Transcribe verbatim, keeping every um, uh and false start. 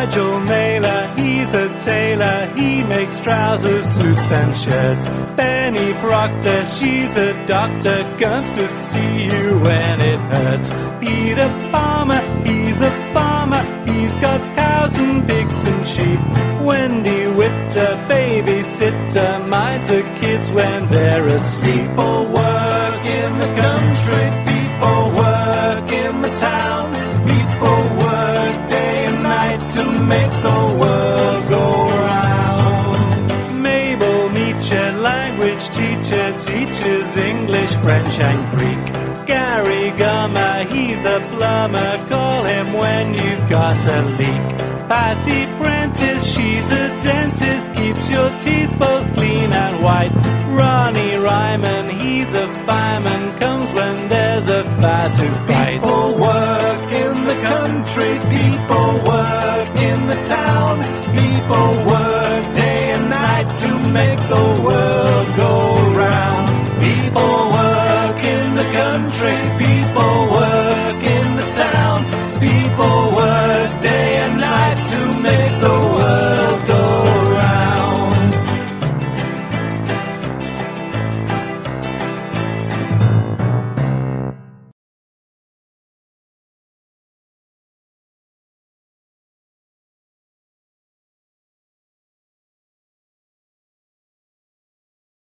Nigel Naylor, he's a tailor, he makes trousers, suits and shirts. Benny Proctor, she's a doctor, comes to see you when it hurts. Peter Palmer, he's a farmer, he's got cows and pigs and sheep. Wendy Witter, babysitter, minds the kids when they're asleep. People work in the country, people work in the town. People work day and night to make the world go round. Mabel Nietzsche, language teacher, teaches English, French and Greek. Gary Gummer, he's a plumber, call him when you've got a leak. Patty Prentice, she's a dentist, keeps your teeth both clean and white. Ronnie Ryman, he's a fireman, comes when there's a fire to fight. People work in the country, people work in the town.